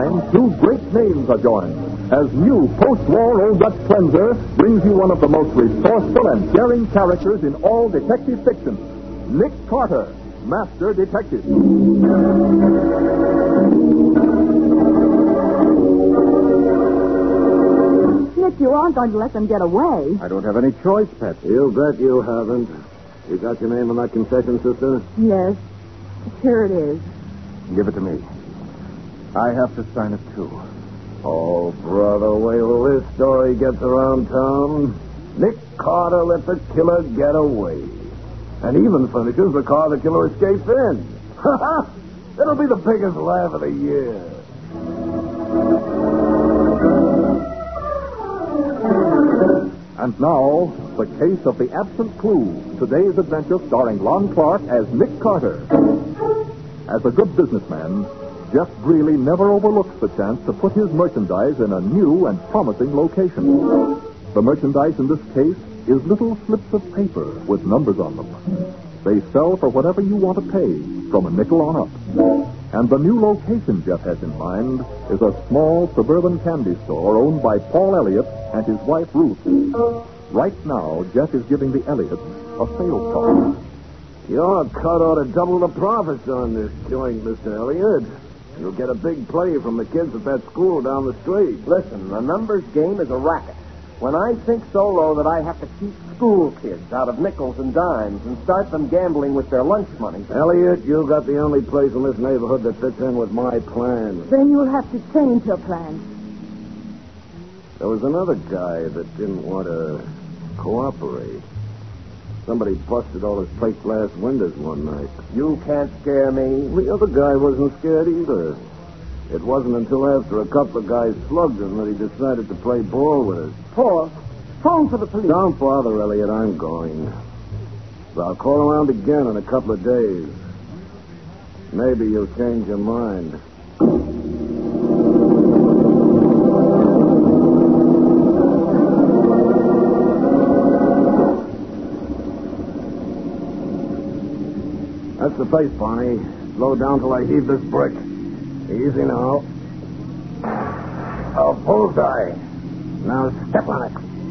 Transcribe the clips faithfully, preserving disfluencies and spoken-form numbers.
And two great names are joined as new post-war Old Dutch cleanser brings you one of the most resourceful and daring characters in all detective fiction, Nick Carter, Master Detective. Nick, you aren't going to let them get away. I don't have any choice, Patsy. You bet you haven't. You got your name on that concession, sister? Yes. Here it is. Give it to me. I have to sign it, too. Oh, brother, wait till this story gets around town. Nick Carter let the killer get away. And even finishes the car the killer escapes in. It'll be the biggest laugh of the year. And now, the case of the absent clue. Today's adventure starring Lon Clark as Nick Carter. As a good businessman, Jeff Greeley never overlooks the chance to put his merchandise in a new and promising location. The merchandise in this case is little slips of paper with numbers on them. They sell for whatever you want to pay, from a nickel on up. And the new location Jeff has in mind is a small suburban candy store owned by Paul Elliott and his wife Ruth. Right now, Jeff is giving the Elliots a sales talk. Your cut ought to double the profits on this joint, Mister Elliott. You'll get a big play from the kids at that school down the street. Listen, the numbers game is a racket. When I sink so low that I have to keep school kids out of nickels and dimes and start them gambling with their lunch money. Elliott, you got the only place in this neighborhood that fits in with my plan. Then you'll have to change your plan. There was another guy that didn't want to cooperate. Somebody busted all his plate glass windows one night. You can't scare me. The other guy wasn't scared either. It wasn't until after a couple of guys slugged him that he decided to play ball with us. Paul, phone for the police. Don't bother, Elliot. I'm going. I'll call around again in a couple of days. Maybe you'll change your mind. That's the face, Barney. Slow down till I heave this brick. Easy now. Oh, bullseye. Now step on it.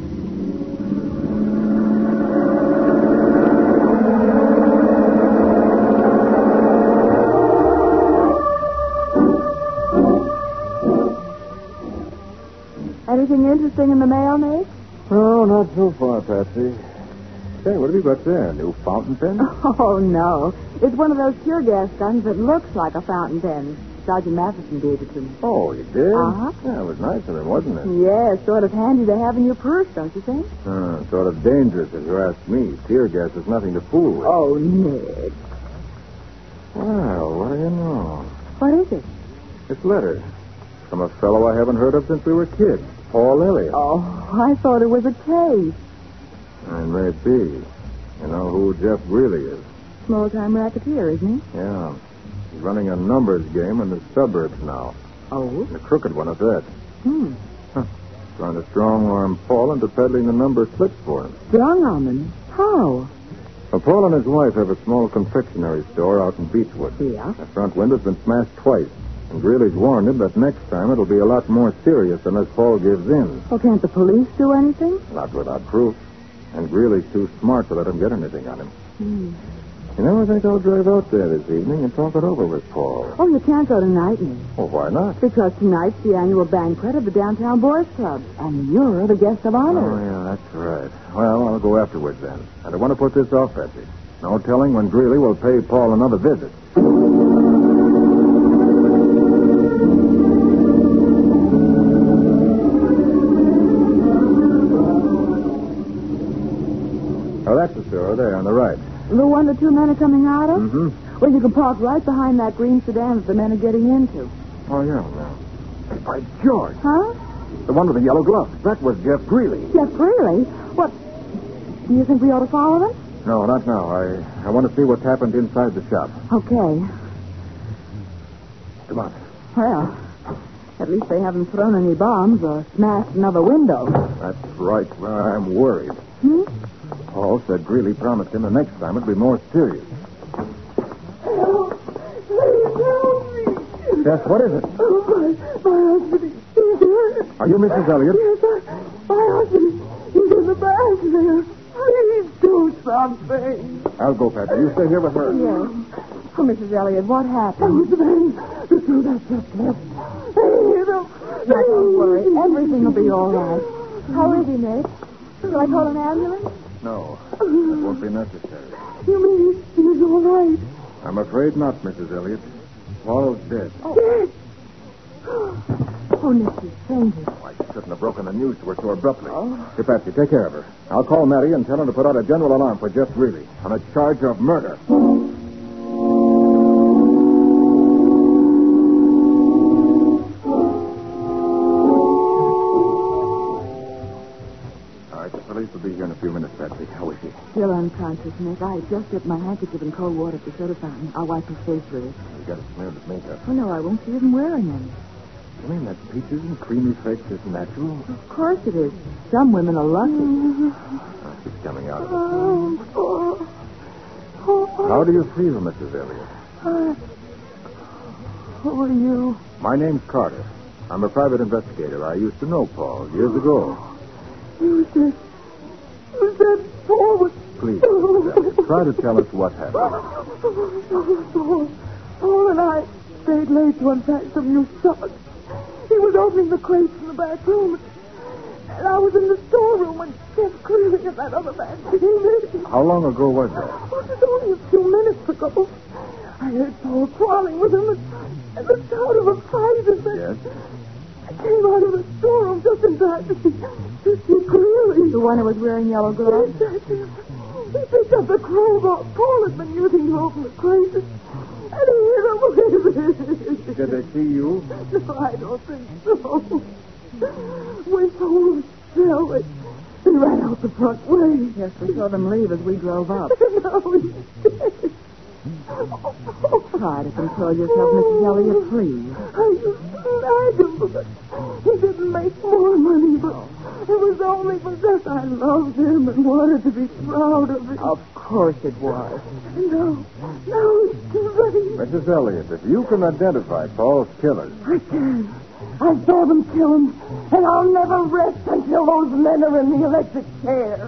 Anything interesting in the mail, Nick? Oh, not so far, Patsy. Say, what have you got there? A new fountain pen? Oh, no. It's one of those tear gas guns that looks like a fountain pen. Sergeant Matheson gave it to me. Oh, you did? Uh-huh. Yeah, it was nice of him, wasn't it? Yeah, sort of handy to have in your purse, don't you think? Uh, sort of dangerous, if you ask me. Tear gas is nothing to fool with. Oh, Nick. Well, what do you know? What is it? This letter. From a fellow I haven't heard of since we were kids. Paul Elliott. Oh, I thought it was a case. And maybe. You know who Jeff Greeley is? Small-time racketeer, isn't he? Yeah. He's running a numbers game in the suburbs now. Oh? And a crooked one at that. Hmm. Huh. Trying to strong-arm Paul into peddling the number slips for him. Strong-arm him? How? Well, Paul and his wife have a small confectionery store out in Beechwood. Yeah? The front window's been smashed twice. And Greeley's warned him that next time it'll be a lot more serious unless Paul gives in. Well, can't the police do anything? Not without proof. And Greeley's too smart to let him get anything on him. Hmm. You know, I think I'll drive out there this evening and talk it over with Paul. Oh, you can't go tonight, Nick. Well, why not? Because tonight's the annual banquet of the Downtown Boys Club, and you're the guest of honor. Oh, yeah, that's right. Well, I'll go afterwards then. I don't want to put this off, Betsy. No telling when Greeley will pay Paul another visit. Oh, that's the store there on the right. The one the two men are coming out of? Mm-hmm. Well, you can park right behind that green sedan that the men are getting into. Oh, yeah, yeah. Hey, by George. Huh? The one with the yellow gloves. That was Jeff Greeley. Jeff Greeley? What? Do you think we ought to follow them? No, not now. I, I want to see what's happened inside the shop. Okay. Come on. Well, at least they haven't thrown any bombs or smashed another window. That's right. Well, I'm worried. Hmm? Paul said Greeley promised him the next time it'd be more serious. Help! Please help me! Jeff, what is it? Oh, My husband, he's here. Are you Missus Elliott? Yes, I, my husband, he's in the back there. Please do something. I'll go, Patsy. You stay here with her. Yes. Oh, Missus Elliott, what happened? Those men, the two that just left. They hit him. Now, don't worry. Everything will be all right. How is he, Nick? Shall I call an ambulance? No, that won't be necessary. You mean he's all right? I'm afraid not, Missus Elliott. Paul's dead. Yes. Oh, Nick, he's fainted. Oh, I shouldn't have broken the news to her so abruptly. Oh. Here, Patsy, take care of her. I'll call Matty and tell him to put out a general alarm for Jeff Greeley on a charge of murder. Police will be here in a few minutes, Patsy. How is he? Still unconscious, Nick. I just dipped my handkerchief in cold water at the soda fountain. I'll wipe his face with it. You got it smeared with makeup. Oh, no, I won't. He isn't wearing any. You mean that peaches and creamy face is natural? Of course it is. Some women are lucky. Oh, she's coming out of it. Oh, oh, oh. How do you feel, Missus Elliott? Uh, who are you? My name's Carter. I'm a private investigator. I used to know Paul years ago. You said... You said Paul was... Please, Missus Elliott, try to tell us what happened. Paul, Paul and I stayed late to unpack some new stock. He was opening the crates in the back room. And I was in the storeroom when Jeff Greeley and that other man came in. How long ago was that? Oh, it was only a few minutes ago. I heard Paul quarreling with him and, and the sound of a fight. And then Yes? I came out of the storeroom just in time to see, to see Greeley. The one who was wearing yellow gloves? Exactly. He picked up the crowbar Paul had been using to open the crates. And he hit him with it. Did they see you? No, I don't think so. When Paul fell, they, they ran out the front way. Yes, we saw them leave as we drove up. Now he's dead. Try to control yourself, Missus Elliott, please. I used to nag him, but he didn't make more money, but it was only because I loved him and wanted to be proud of him. Of course it was. No, no, it's too late. Missus Elliott, if you can identify Paul's killers. I can. I saw them kill him, and I'll never rest until those men are in the electric chair.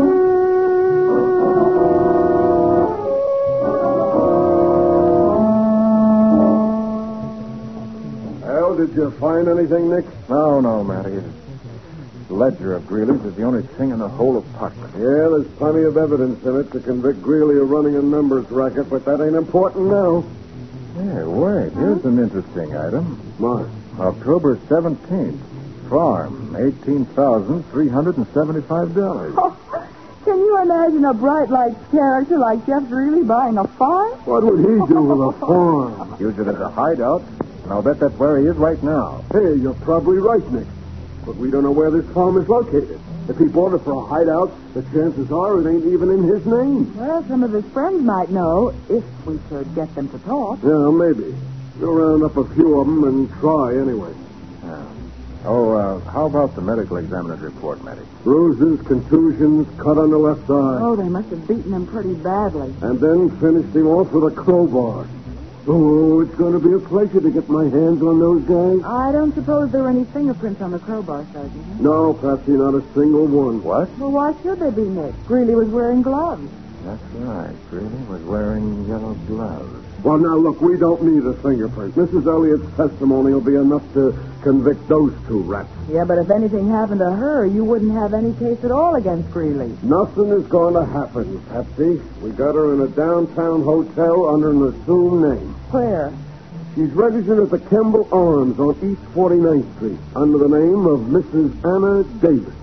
Well, did you find anything, Nick? No, no, Matty. The ledger of Greeley's is the only thing in the whole apartment. Yeah, there's plenty of evidence in it to convict Greeley of running a numbers racket, but that ain't important now. Hey, wait. Here's an interesting item. What? October seventeenth. Farm, eighteen thousand three hundred seventy-five dollars. Oh, can you imagine a bright light character like Jeff Greeley buying a farm? What would he do with a farm? Use it as a hideout, and I'll bet that's where he is right now. Hey, you're probably right, Nick. But we don't know where this farm is located. If he bought it for a hideout, the chances are it ain't even in his name. Well, some of his friends might know, if we could get them to talk. Yeah, maybe. We'll round up a few of them and try anyway. Yeah. Oh, uh, how about the medical examiner's report, Matty? Bruises, contusions, cut on the left side. Oh, they must have beaten him pretty badly. And then finished him off with a crowbar. Oh, it's going to be a pleasure to get my hands on those guys. I don't suppose there were any fingerprints on the crowbar, Sergeant. No, Patsy, not a single one. What? Well, why should they be, Nick? Greeley was wearing gloves. That's right. Greeley was wearing yellow gloves. Well, now, look, we don't need a fingerprint. Missus Elliott's testimony will be enough to convict those two rats. Yeah, but if anything happened to her, you wouldn't have any case at all against Greeley. Nothing is going to happen, Patsy. We got her in a downtown hotel under an assumed name. Where? She's registered at the Kemble Arms on East forty-ninth Street under the name of Missus Anna Davis.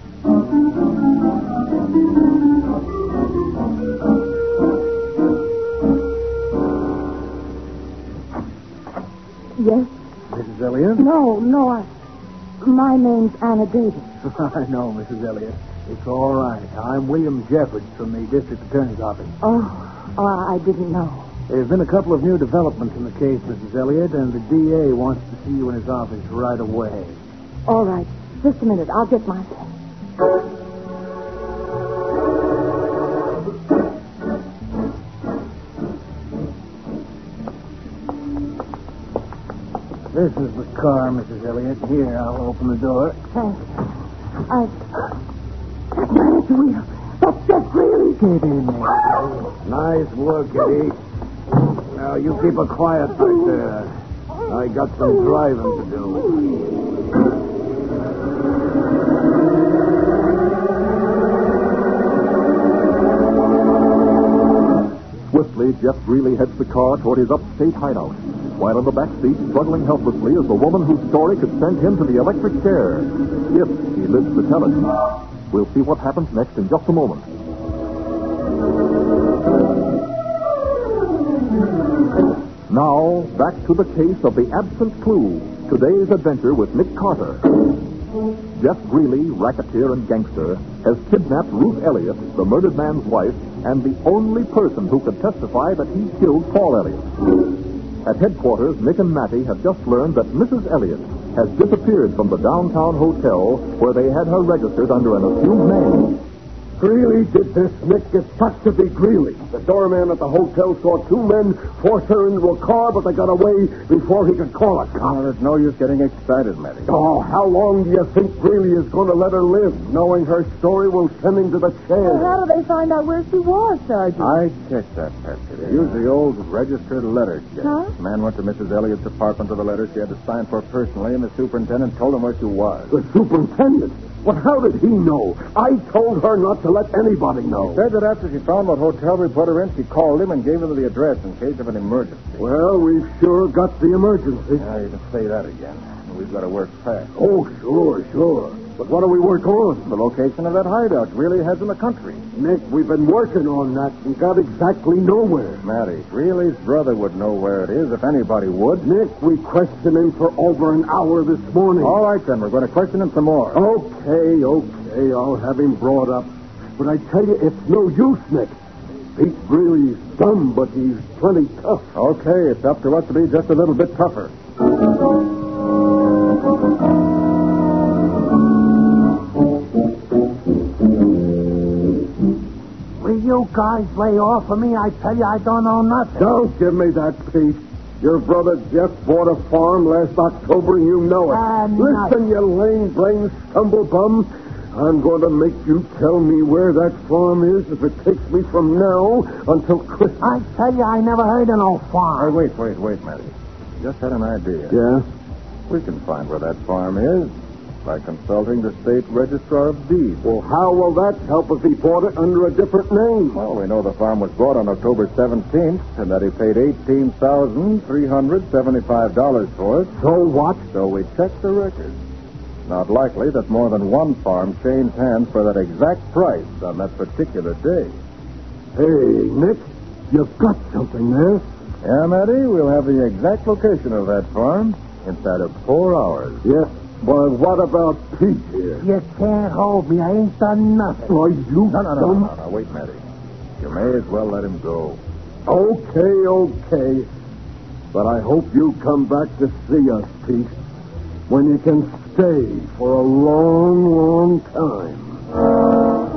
Yes? Missus Elliott? No, no, I... My name's Anna Davis. I know, Missus Elliott. It's all right. I'm William Jeffords from the district attorney's office. Oh, oh, I didn't know. There's been a couple of new developments in the case, Missus Elliott, and the D A wants to see you in his office right away. All right. Just a minute. I'll get my... This is the car, Missus Elliott. Here, I'll open the door. Thanks. I... That's Matt's wheel. That's Jeff Greeley. Get in there. Nice work, Eddie. Now, you keep her quiet back there. I got some driving to do. Swiftly, Jeff Greeley heads the car toward his upstate hideout, while in the back seat, struggling helplessly, is the woman whose story could send him to the electric chair, if he lives to tell it. We'll see what happens next in just a moment. Now, back to the case of the absent clue. Today's adventure with Nick Carter. Jeff Greeley, racketeer and gangster, has kidnapped Ruth Elliott, the murdered man's wife, and the only person who could testify that he killed Paul Elliott. At headquarters, Nick and Mattie have just learned that Missus Elliott has disappeared from the downtown hotel where they had her registered under an assumed name. Greeley did this, Nick. It's got to be Greeley. The doorman at the hotel saw two men force her into a car, but they got away before he could call a cop. Well, there's no use getting excited, Matty. Oh, how long do you think Greeley is going to let her live, knowing her story will send him to the chair? Well, how do they find out where she was, Sergeant? I checked that, Patsy. They used the old registered letter check. Huh? The man went to Missus Elliott's apartment with a letter she had to sign for personally, and the superintendent told him where she was. The superintendent? Well, how did he know? I told her not to let anybody know. Said that after she found what hotel we put her in, she called him and gave him the address in case of an emergency. Well, we've sure got the emergency. Now, you can say that again. We've got to work fast. Oh, sure, sure. But what do we work on? The location of that hideout really has in the country. Nick, we've been working on that and got exactly nowhere. Matty, Greeley's brother would know where it is if anybody would. Nick, we questioned him for over an hour this morning. All right, then. We're going to question him some more. Okay, okay. I'll have him brought up. But I tell you, it's no use, Nick. Pete Greeley's dumb, but he's plenty tough. Okay, it's up to us to be just a little bit tougher. Will you guys lay off of me? I tell you, I don't know nothing. Don't give me that, Pete. Your brother Jeff bought a farm last October, and you know it. Ah, Listen, nothing. you lame-brained stumblebum. I'm going to make you tell me where that farm is if it takes me from now until Christmas. I tell you, I never heard of no Hey, farm. wait, wait, wait, Matty. Just had an idea. Yeah? We can find where that farm is by consulting the state registrar of deeds. Well, how will that help if he bought it under a different name? Well, we know the farm was bought on October seventeenth and that he paid eighteen thousand three hundred seventy-five dollars for it. So what? So we checked the records. Not likely that more than one farm changed hands for that exact price on that particular day. Hey, Nick, you've got something there. Yeah, Matty, we'll have the exact location of that farm inside of four hours. Yeah, but what about Pete here? You can't hold me. I ain't done nothing. Why, you No, no, no, dumb- no, no, no. Wait, Matty. You may as well let him go. Okay, okay. But I hope you come back to see us, Pete, when you can stay for a long, long time.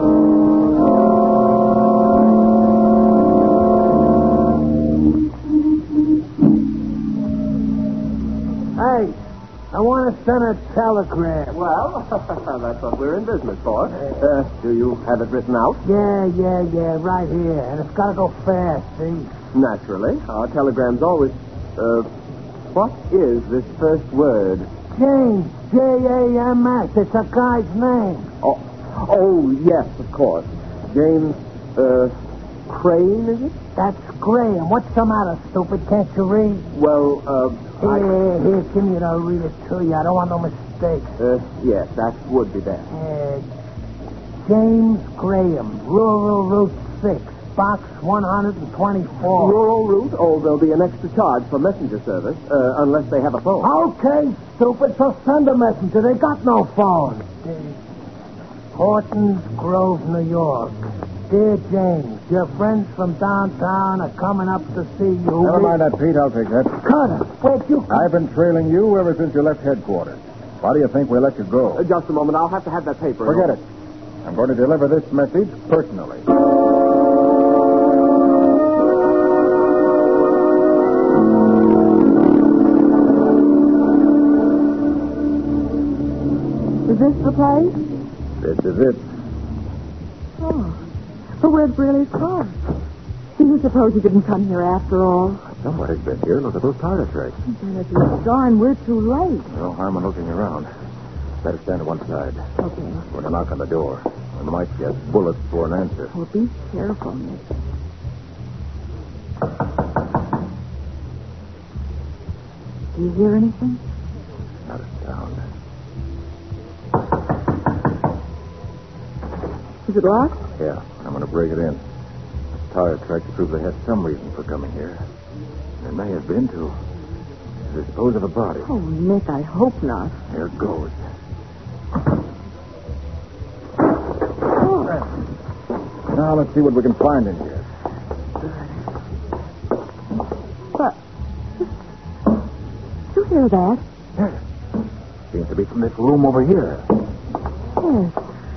Hey, I want to send a telegram. Well, that's what we're in business for. Uh, do you have it written out? Yeah, yeah, yeah, right here. And it's got to go fast, see? Naturally. Our telegrams always... Uh, what is this first word? James, J A M S. It's a guy's name. Oh, oh yes, of course. James, uh, Crane, is it? That's Graham. What's the matter, stupid? Can't you read? Well, uh, I... Here, here, give me it. I'll read it to you. I don't want no mistakes. Uh, yes, that would be best. Uh, James Graham, Rural Route six, Box one twenty-four. Rural route? Oh, there'll be an extra charge for messenger service, uh, unless they have a phone. Okay, stupid. So send a messenger. They got no phone. Hortons Grove, New York. Dear James, your friends from downtown are coming up to see you. Never mind that, Pete. I'll take that. Cutter, where'd you... I've been trailing you ever since you left headquarters. Why do you think we let you go? Uh, just a moment. I'll have to have that paper. Forget it. I'm going to deliver this message personally. Is this the place? This is it. Oh. But where's Greeley's car? Do you suppose he didn't come here after all? Somebody's been here. Look at those tire tracks. Then if he's gone, we're too late. No harm in looking around. Better stand to one side. Okay. We're going to knock on the door. We might get bullets for an answer. Well, be careful, Nick. Do you hear anything? Not a sound. Is it locked? Yeah, I'm going to break it in. Tire tracks prove they had some reason for coming here. There may have been to dispose of a body. Oh, Nick, I hope not. Here it goes. Oh. Now let's see what we can find in here. But, did you hear that? Yes. Seems to be from this room over here. Yes.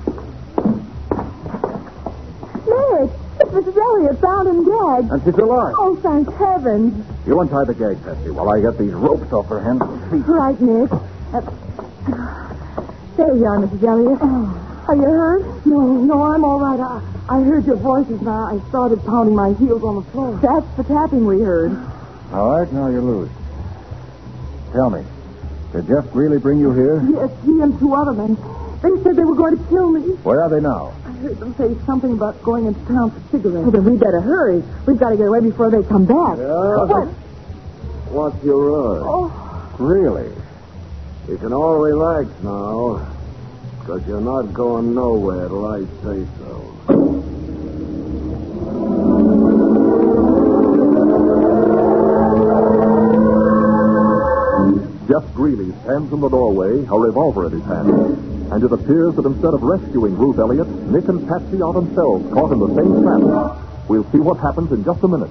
Nick, it's Missus Elliot, bound and gagged. And she's alive. Oh, thank heavens. You untie the gag, Patsy, while I get these ropes off her hands and feet. Right, Nick. Uh, there you are, Missus Elliot. Oh. Are you hurt? No, no, I'm all right. I, I heard your voices now. I started pounding my heels on the floor. That's the tapping we heard. All right, now you're loose. Tell me, did Jeff really bring you here? Yes, he and two other men. They said they were going to kill me. Where are they now? I heard them say something about going into town for cigarettes. Well, then we better hurry. We've got to get away before they come back. Yeah? What? What's your rush? Oh, Really? You can all relax now, because you're not going nowhere till I say so. Jeff Greeley stands in the doorway, a revolver in his hand. And it appears that instead of rescuing Ruth Elliott, Nick and Patsy are themselves caught in the same trap. We'll see what happens in just a minute.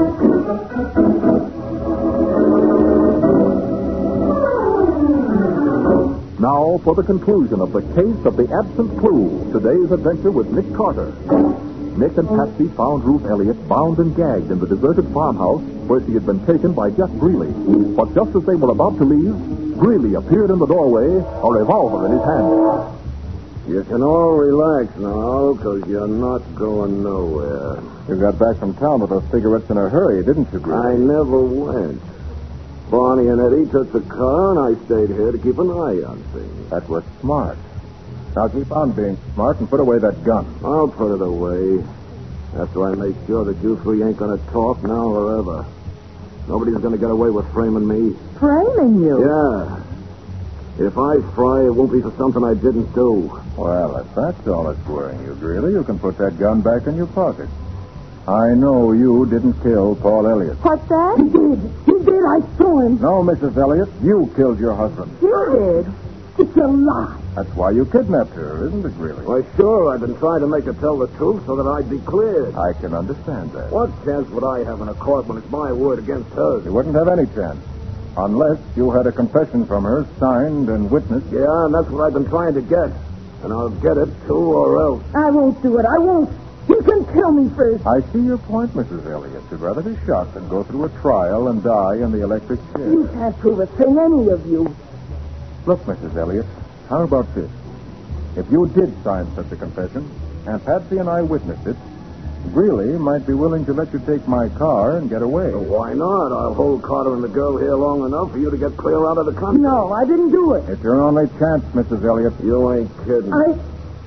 Now for the conclusion of the case of the absent clue. Today's adventure with Nick Carter. Nick and Patsy found Ruth Elliott bound and gagged in the deserted farmhouse where she had been taken by Jeff Greeley. But just as they were about to leave, Greeley appeared in the doorway, a revolver in his hand. You can all relax now, because you're not going nowhere. You got back from town with those cigarettes in a hurry, didn't you, Greeley? I never went. Barney and Eddie took the car, and I stayed here to keep an eye on things. That was smart. Now keep on being smart and put away that gun. I'll put it away after I make sure that you three ain't going to talk now or ever. Nobody's going to get away with framing me. framing you? Yeah. If I fry, it won't be for something I didn't do. Well, if that's all that's worrying you, Greeley, you can put that gun back in your pocket. I know you didn't kill Paul Elliott. What's that? He did. He did. I saw him. No, Missus Elliott, you killed your husband. You did. It's a lie. That's why you kidnapped her, isn't it, Greeley? Why, sure, I've been trying to make her tell the truth so that I'd be cleared. I can understand that. What chance would I have in a court when it's my word against hers? You wouldn't have any chance. Unless you had a confession from her, signed and witnessed. Yeah, and that's what I've been trying to get. And I'll get it, too, or else. I won't do it. I won't. You can kill me first. I see your point, Missus Elliott. You'd rather be shot than go through a trial and die in the electric chair. You can't prove a thing, any of you. Look, Missus Elliott, how about this? If you did sign such a confession, and Patsy and I witnessed it, Greeley might be willing to let you take my car and get away. Well, why not? I'll hold Carter and the girl here long enough for you to get clear out of the country. No, I didn't do it. It's your only chance, Missus Elliott. You ain't kidding. I...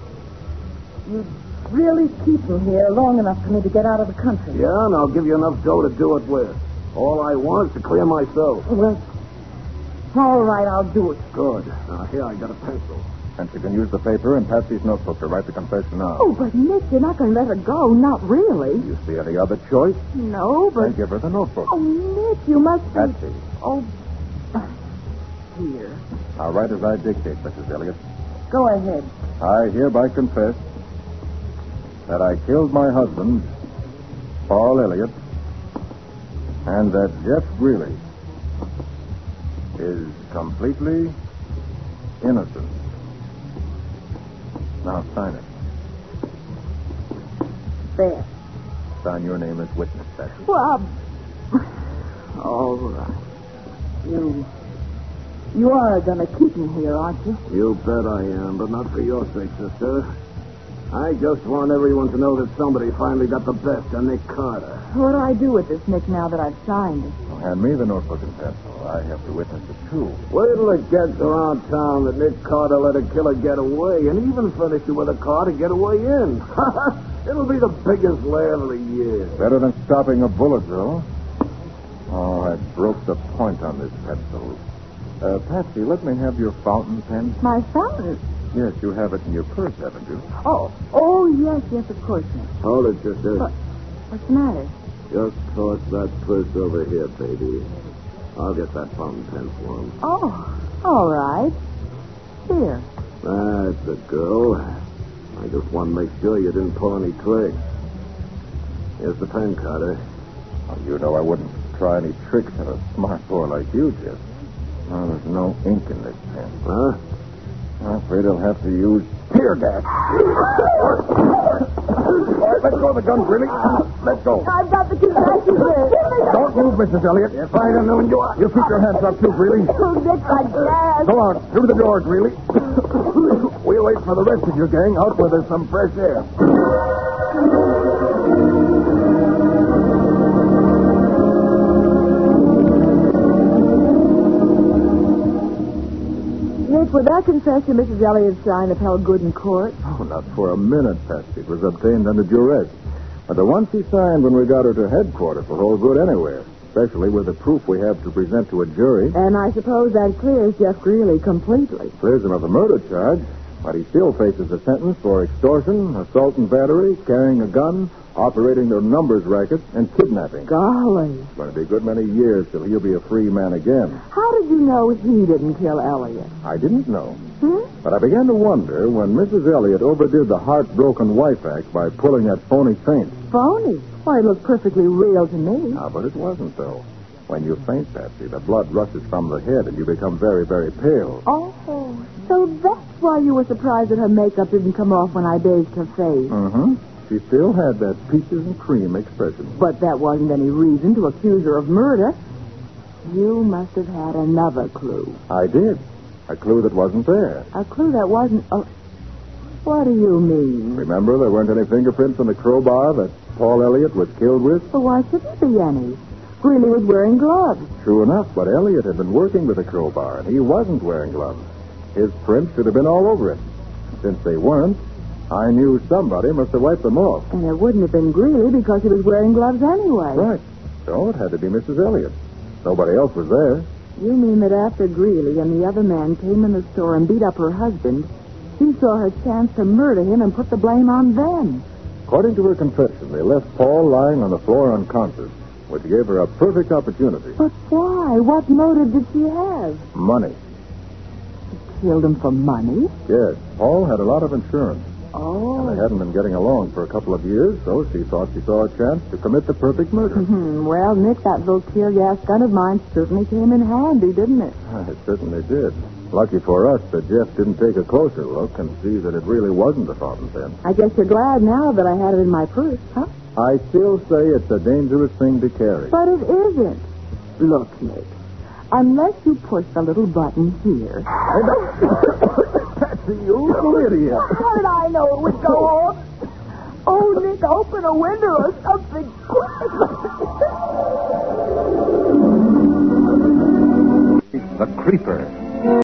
You really keep him here long enough for me to get out of the country. Yeah, and I'll give you enough dough to do it with. All I want is to clear myself. Well, all right, I'll do it. Good. Now, here, I got a pencil. And you can use the paper and Patsy's notebook to write the confession now. Oh, but Nick, you're not going to let her go. Not really. You see any other choice? No, but... Then give her the notebook. Oh, Nick, you must be... Patsy. Oh, here. I'll write as I dictate, Missus Elliott. Go ahead. I hereby confess that I killed my husband, Paul Elliott, and that Jeff Greeley is completely innocent. Now sign it. There. Sign your name as witness, Patsy. Well, um, all right. You You are going to keep me here, aren't you? You bet I am, but not for your sake, sister. I just want everyone to know that somebody finally got the best of Nick Carter. What do I do with this, Nick, now that I've signed it? Hand me the notebook and pencil. I have to witness it, too. Wait till it gets around town that Nick Carter let a killer get away and even furnished you with a car to get away in. It'll be the biggest laugh of the year. Better than stopping a bullet, though. Oh, I broke the point on this pencil. Uh, Patsy, let me have your fountain pen. My fountain? Yes, you have it in your purse, haven't you? Oh, oh, yes, yes, of course, Nick. Hold it, sister. What? What's the matter? Just toss that purse over here, baby. I'll get that fountain pen for him. Oh, all right. Here. That's a girl. I just want to make sure you didn't pull any tricks. Here's the pen, Carter. Oh, you know I wouldn't try any tricks on a smart boy like you, Jeff. Oh, there's no ink in this pen. Huh? I'm afraid I'll have to use tear gas. All right, let go of the gun, Grilly. Let go. I've got the confession here. Don't move, Missus Elliott. If I'd have known you, you keep your hands up, too, Greeley. Oh, Nick, I guess. Go on, through the door, Greeley. We'll wait for the rest of your gang out where there's some fresh air. Nick, would that confession Missus Elliott signed have held good in court? Oh, not for a minute, Patsy. It was obtained under duress. But the one she signed when we got her to headquarters will hold good anywhere, especially with the proof we have to present to a jury. And I suppose that clears Jeff Greeley completely. Clears him of the murder charge, but he still faces a sentence for extortion, assault and battery, carrying a gun, operating their numbers racket, and kidnapping. Golly. It's going to be a good many years till he'll be a free man again. How did you know he didn't kill Elliot? I didn't know. Hmm? But I began to wonder when Missus Elliott overdid the heartbroken wife act by pulling that phony faint. Phony? Why, it looked perfectly real to me. Ah, but it wasn't, though. When you faint, Patsy, the blood rushes from the head and you become very, very pale. Oh, so that's why you were surprised that her makeup didn't come off when I bathed her face. Mm-hmm. She still had that peaches and cream expression. But that wasn't any reason to accuse her of murder. You must have had another clue. I did. A clue that wasn't there. A clue that wasn't... Oh, what do you mean? Remember, there weren't any fingerprints on the crowbar that Paul Elliott was killed with? Well, why should there be any? Greeley was wearing gloves. True enough, but Elliott had been working with the crowbar, and he wasn't wearing gloves. His prints should have been all over it. Since they weren't, I knew somebody must have wiped them off. And it wouldn't have been Greeley because he was wearing gloves anyway. Right. So it had to be Missus Elliott. Nobody else was there. You mean that after Greeley and the other man came in the store and beat up her husband, she saw her chance to murder him and put the blame on them? According to her confession, they left Paul lying on the floor unconscious, which gave her a perfect opportunity. But why? What motive did she have? Money. She killed him for money? Yes. Paul had a lot of insurance. Oh. And they hadn't been getting along for a couple of years, so she thought she saw a chance to commit the perfect murder. Hmm. Well, Nick, that little tear gas gun of mine certainly came in handy, didn't it? It certainly did. Lucky for us that Jeff didn't take a closer look and see that it really wasn't a fountain pen. I guess you're glad now that I had it in my purse, huh? I still say it's a dangerous thing to carry. But it isn't. Look, Nick, unless you push the little button here... Patsy, you little idiot. How did I know it would go off? Oh, Nick, open a window or something quick. The Creeper.